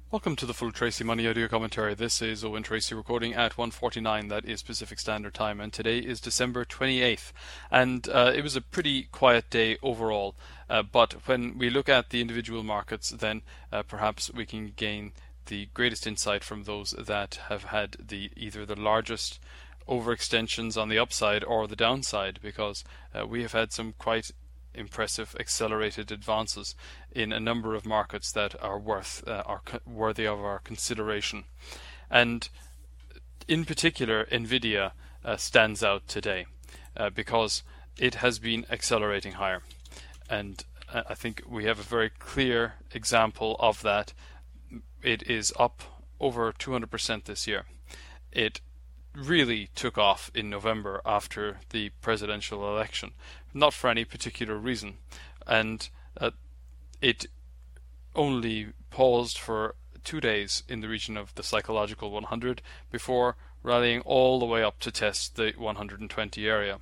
Welcome to the Full Tracy Money Audio Commentary. This is Owen Tracy recording at 1:49, that is Pacific Standard Time, and today is December 28th. And it was a pretty quiet day overall, but when we look at the individual markets, then perhaps we can gain the greatest insight from those that have had either the largest overextensions on the upside or the downside, because we have had some quite impressive accelerated advances in a number of markets that are worthy of our consideration. And in particular, Nvidia stands out today because it has been accelerating higher. And I think we have a very clear example of that. It is up over 200% this year. It really took off in November after the presidential election, not for any particular reason, and it only paused for 2 days in the region of the psychological 100 before rallying all the way up to test the 120 area.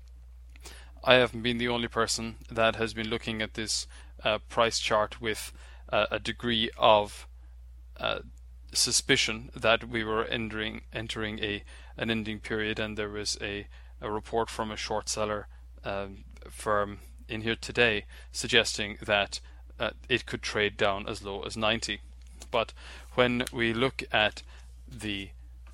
I haven't been the only person that has been looking at this price chart with a degree of suspicion that we were entering an ending period, and there was a report from a short seller firm in here today suggesting that it could trade down as low as 90. But when we look at the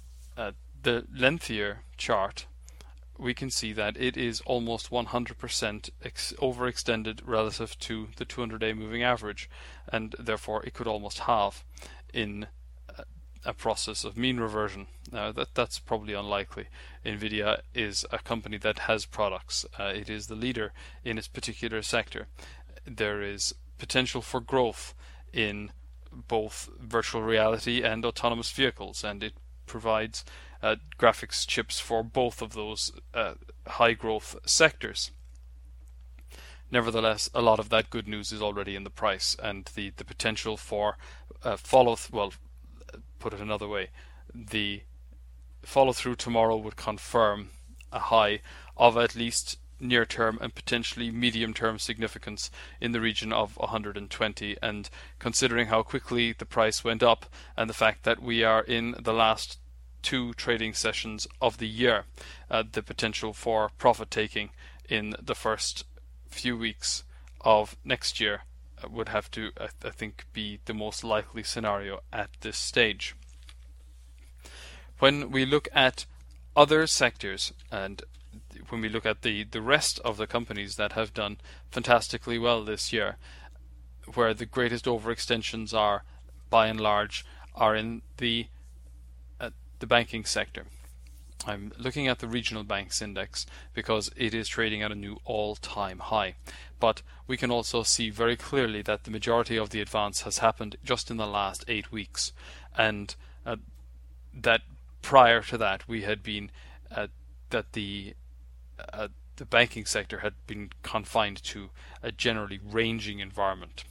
lengthier chart, we can see that it is almost 100% overextended relative to the 200-day moving average, and therefore it could almost halve in a process of mean reversion. Now that's probably unlikely. Nvidia is a company that has products. It is the leader in its particular sector. There is potential for growth in both virtual reality and autonomous vehicles, and it provides graphics chips for both of those high growth sectors. Nevertheless, a lot of that good news is already in the price, and the potential for put it another way, the follow-through tomorrow would confirm a high of at least near-term and potentially medium-term significance in the region of 120. And considering how quickly the price went up and the fact that we are in the last 2 trading sessions of the year, the potential for profit-taking in the first few weeks of next year would have to, I think, be the most likely scenario at this stage. When we look at other sectors, and when we look at the rest of the companies that have done fantastically well this year, where the greatest overextensions are, by and large, are in the banking sector. I'm looking at the regional banks index because it is trading at a new all-time high. But we can also see very clearly that the majority of the advance has happened just in the last 8 weeks, and that prior to that we had been that the banking sector had been confined to a generally ranging environment.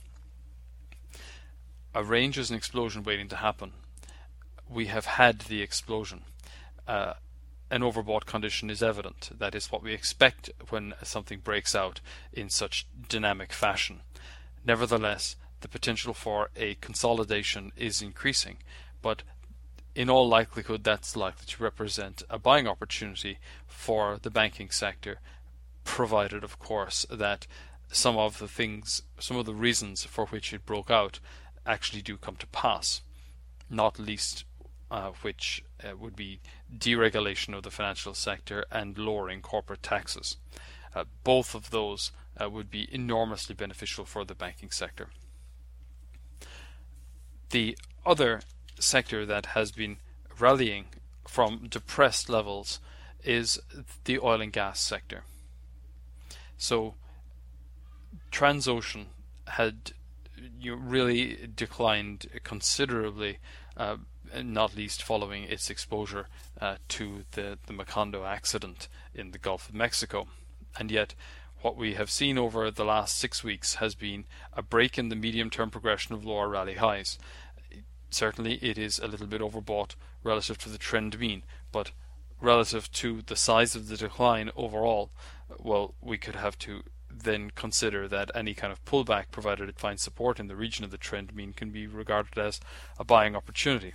A range is an explosion waiting to happen. We have had the explosion. An overbought condition is evident. That is what we expect when something breaks out in such dynamic fashion. Nevertheless, the potential for a consolidation is increasing, but in all likelihood that's likely to represent a buying opportunity for the banking sector, provided of course that some of the reasons for which it broke out actually do come to pass, not least which would be deregulation of the financial sector and lowering corporate taxes. Both of those would be enormously beneficial for the banking sector. The other sector that has been rallying from depressed levels is the oil and gas sector. So Transocean had really declined considerably, not least following its exposure to the Macondo accident in the Gulf of Mexico. And yet what we have seen over the last 6 weeks has been a break in the medium-term progression of lower rally highs. Certainly it is a little bit overbought relative to the trend mean, but relative to the size of the decline overall, well, we could have to then consider that any kind of pullback, provided it finds support in the region of the trend mean, can be regarded as a buying opportunity.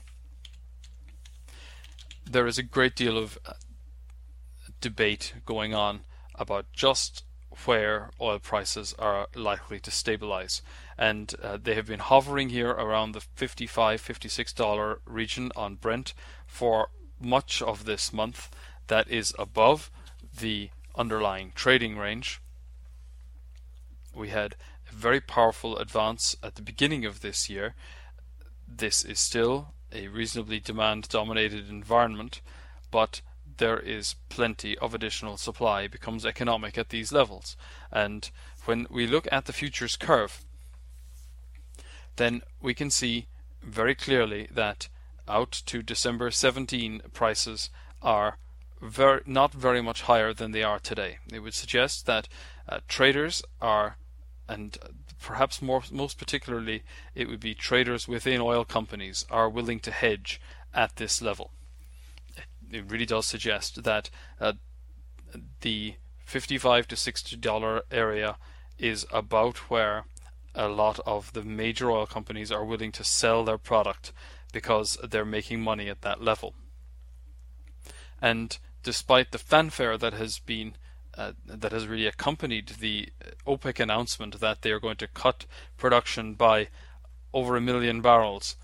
There is a great deal of debate going on about just where oil prices are likely to stabilize, and they have been hovering here around the $55–56 region on Brent for much of this month. That is above the underlying trading range. We had a very powerful advance at the beginning of this year. This is still a reasonably demand-dominated environment, but there is plenty of additional supply. It becomes economic at these levels. And when we look at the futures curve, then we can see very clearly that out to December 17 prices are not very much higher than they are today. It would suggest that traders are, and perhaps most particularly it would be traders within oil companies, are willing to hedge at this level. It really does suggest that the $55 to $60 area is about where a lot of the major oil companies are willing to sell their product, because they're making money at that level. And despite the fanfare that has been that has really accompanied the OPEC announcement that they are going to cut production by over 1 million barrels,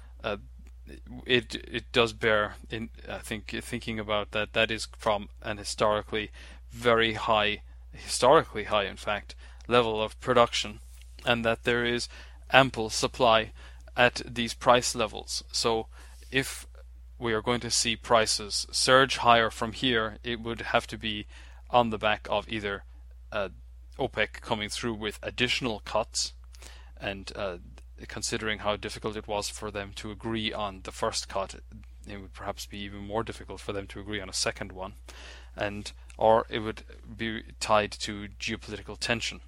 it does bear in, I think, thinking about that is from an historically high in fact, level of production, and that there is ample supply at these price levels. So if we are going to see prices surge higher from here, it would have to be on the back of either OPEC coming through with additional cuts, and considering how difficult it was for them to agree on the first cut, it would perhaps be even more difficult for them to agree on a second one, or it would be tied to geopolitical tension.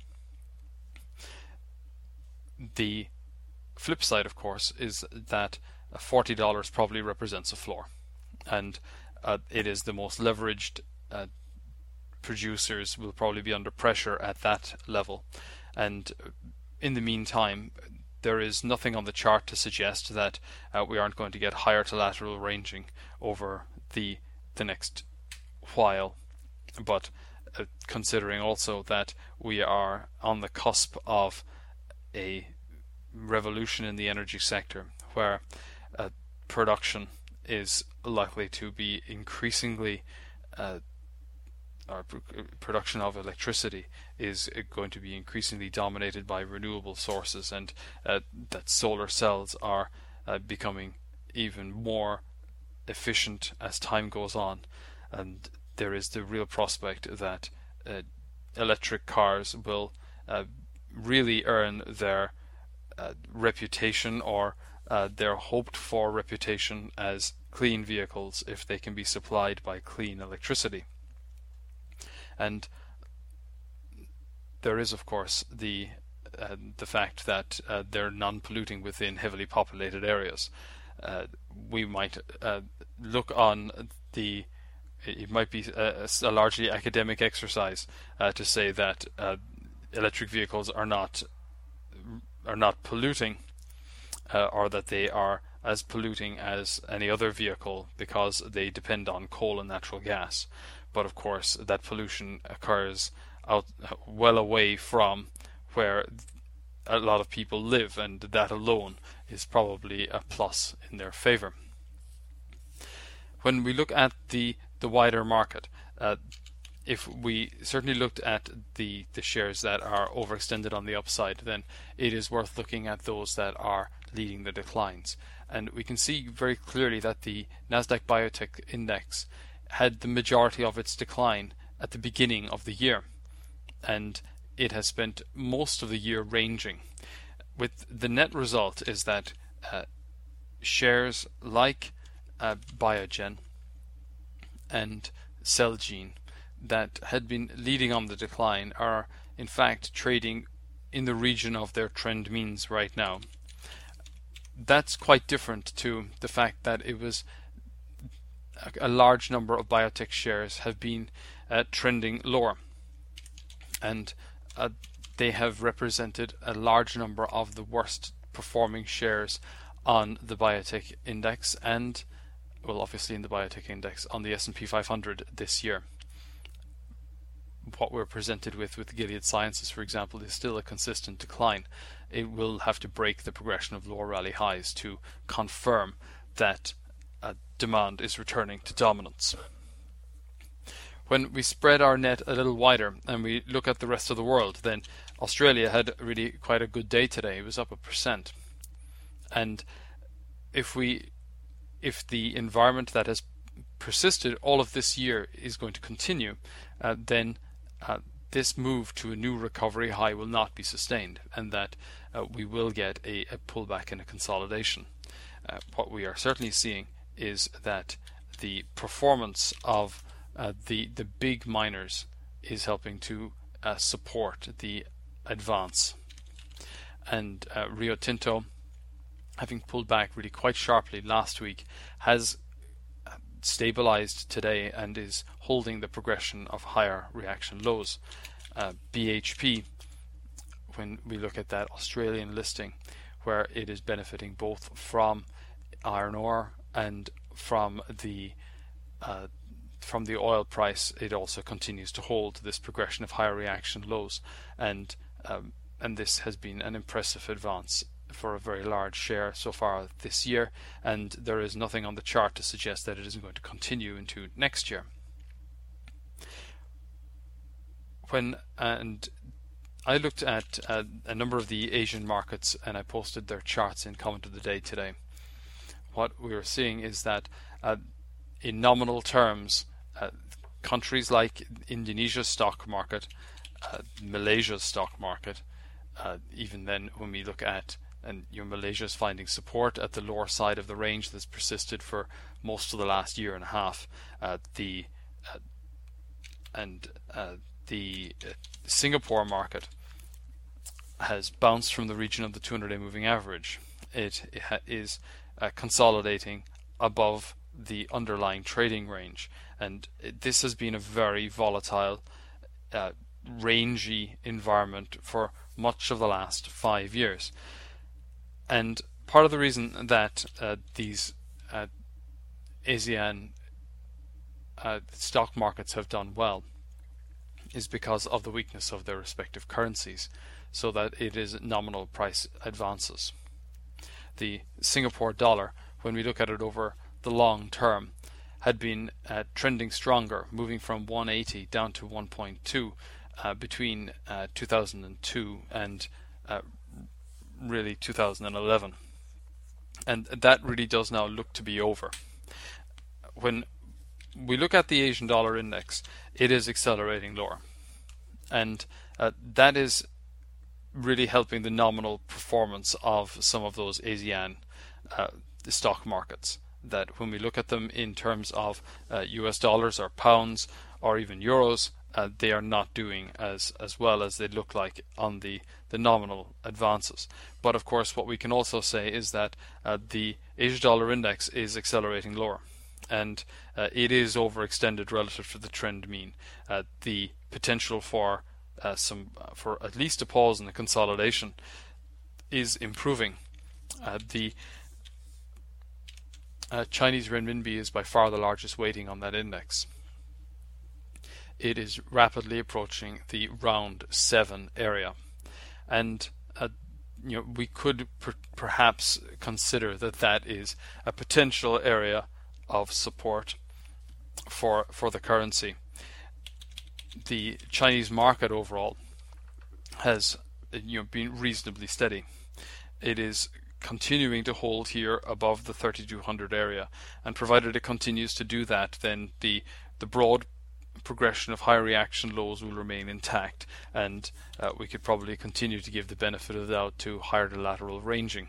The flip side, of course, is that $40 probably represents a floor, and it is the most leveraged producers will probably be under pressure at that level. And in the meantime, there is nothing on the chart to suggest that we aren't going to get higher to lateral ranging over the next while, but considering also that we are on the cusp of a revolution in the energy sector, where production is likely to be increasingly production of electricity is going to be increasingly dominated by renewable sources, and that solar cells are becoming even more efficient as time goes on, and there is the real prospect that electric cars will really earn their reputation, or their hoped for reputation as clean vehicles, if they can be supplied by clean electricity. And there is, of course, the fact that they're non-polluting within heavily populated areas. We might look on the. It might be a largely academic exercise to say that electric vehicles are not polluting, or that they are as polluting as any other vehicle, because they depend on coal and natural gas. But of course, that pollution occurs out well away from where a lot of people live, and that alone is probably a plus in their favor. When we look at the wider market, if we certainly looked at the shares that are overextended on the upside, then it is worth looking at those that are leading the declines. And we can see very clearly that the Nasdaq Biotech Index had the majority of its decline at the beginning of the year, and it has spent most of the year ranging. With the net result is that shares like Biogen and Celgene that had been leading on the decline are in fact trading in the region of their trend means right now. That's quite different to the fact that it was a large number of biotech shares have been trending lower, and they have represented a large number of the worst performing shares on the biotech index and, well, obviously in the biotech index on the S&P 500 this year. What we're presented with Gilead Sciences, for example, is still a consistent decline. It will have to break the progression of lower rally highs to confirm that demand is returning to dominance. When we spread our net a little wider and we look at the rest of the world, then Australia had really quite a good day today. It was up 1%. And if the environment that has persisted all of this year is going to continue, then this move to a new recovery high will not be sustained, and that we will get a pullback and a consolidation. What we are certainly seeing is that the performance of the big miners is helping to support the advance. And Rio Tinto, having pulled back really quite sharply last week, has stabilized today and is holding the progression of higher reaction lows. BHP, when we look at that Australian listing, where it is benefiting both from iron ore and from the oil price, it also continues to hold this progression of higher reaction lows, and this has been an impressive advance for a very large share so far this year, and there is nothing on the chart to suggest that it isn't going to continue into next year. And I looked at a number of the Asian markets and I posted their charts in Comment of the Day today. What we are seeing is that in nominal terms, countries like Indonesia's stock market, Malaysia's stock market, even then when we look at, and Malaysia is finding support at the lower side of the range that's persisted for most of the last year and a half. The Singapore market has bounced from the region of the 200-day moving average. It is consolidating above the underlying trading range, and this has been a very volatile, rangy environment for much of the last 5 years. And part of the reason that these ASEAN stock markets have done well is because of the weakness of their respective currencies, so that it is nominal price advances. The Singapore dollar, when we look at it over the long term, had been trending stronger, moving from 180 down to 1.2 between 2002 and really 2011, and that really does now look to be over. When we look at the Asian dollar index, it is accelerating lower, and that is really helping the nominal performance of some of those ASEAN stock markets, that when we look at them in terms of US dollars or pounds or even euros, they are not doing as well as they look like on the nominal advances. But of course, what we can also say is that the Asia dollar index is accelerating lower, and it is overextended relative to the trend mean. The potential for at least a pause in the consolidation is improving. The Chinese renminbi is by far the largest weighting on that index. It is rapidly approaching the round 7 area, and we could perhaps consider that is a potential area of support for the currency. The Chinese market overall has been reasonably steady. It is continuing to hold here above the 3200 area, and provided it continues to do that, then the broad progression of high reaction lows will remain intact, and we could probably continue to give the benefit of the doubt to higher lateral ranging.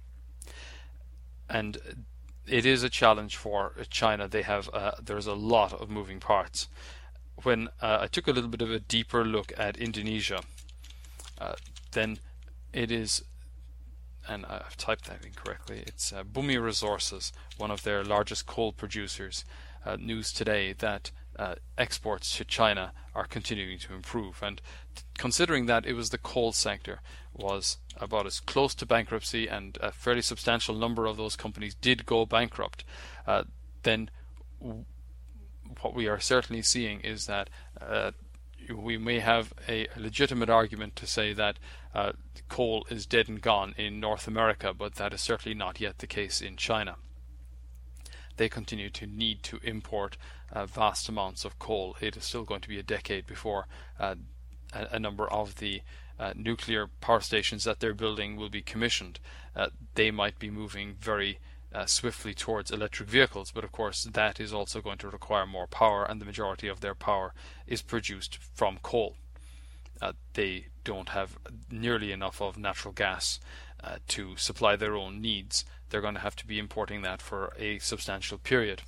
And it is a challenge for China. They have there's a lot of moving parts. When I took a little bit of a deeper look at Indonesia, then it is, and I've typed that incorrectly, it's Bumi Resources, one of their largest coal producers, news today that exports to China are continuing to improve. And considering that it was the coal sector was about as close to bankruptcy, and a fairly substantial number of those companies did go bankrupt, then what we are certainly seeing is that we may have a legitimate argument to say that coal is dead and gone in North America, but that is certainly not yet the case in China. They continue to need to import vast amounts of coal. It is still going to be a decade before a number of the nuclear power stations that they're building will be commissioned. They might be moving very swiftly towards electric vehicles, but of course that is also going to require more power, and the majority of their power is produced from coal. They don't have nearly enough of natural gas to supply their own needs. They're going to have to be importing that for a substantial period.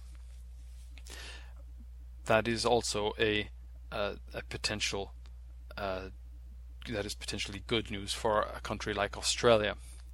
That is also a potential that is potentially good news for a country like Australia.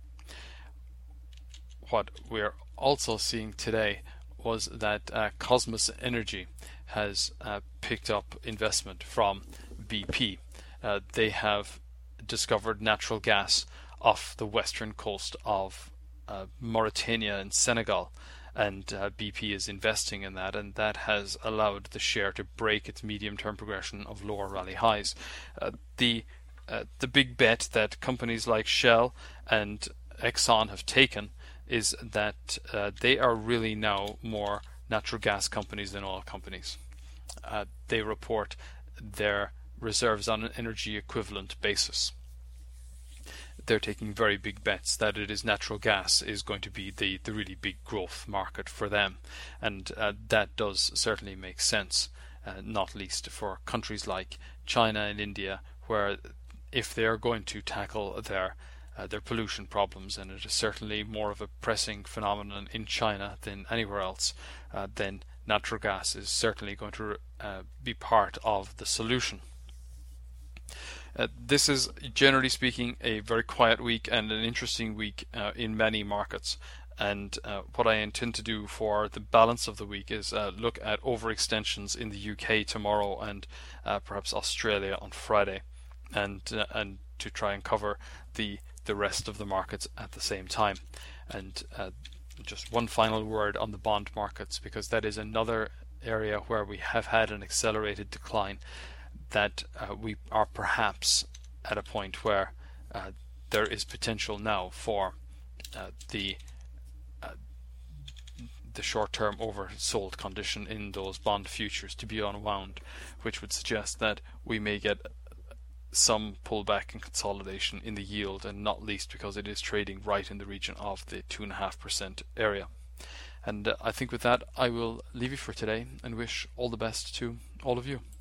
What we're also seeing today was that Cosmos Energy has picked up investment from BP. They have discovered natural gas off the western coast of Mauritania and Senegal, and BP is investing in that, and that has allowed the share to break its medium-term progression of lower rally highs. The big bet that companies like Shell and Exxon have taken is that they are really now more natural gas companies than oil companies. They report their reserves on an energy equivalent basis. They're taking very big bets that it is natural gas is going to be the really big growth market for them, and that does certainly make sense, not least for countries like China and India, where if they are going to tackle their pollution problems, and it is certainly more of a pressing phenomenon in China than anywhere else, then natural gas is certainly going to be part of the solution. This is, generally speaking, a very quiet week and an interesting week in many markets. And what I intend to do for the balance of the week is look at overextensions in the UK tomorrow, and perhaps Australia on Friday, and to try and cover the rest of the markets at the same time. And just one final word on the bond markets, because that is another area where we have had an accelerated decline, that we are perhaps at a point where there is potential now for the short-term oversold condition in those bond futures to be unwound, which would suggest that we may get some pullback and consolidation in the yield, and not least because it is trading right in the region of the 2.5% area. And I think with that I will leave you for today and wish all the best to all of you.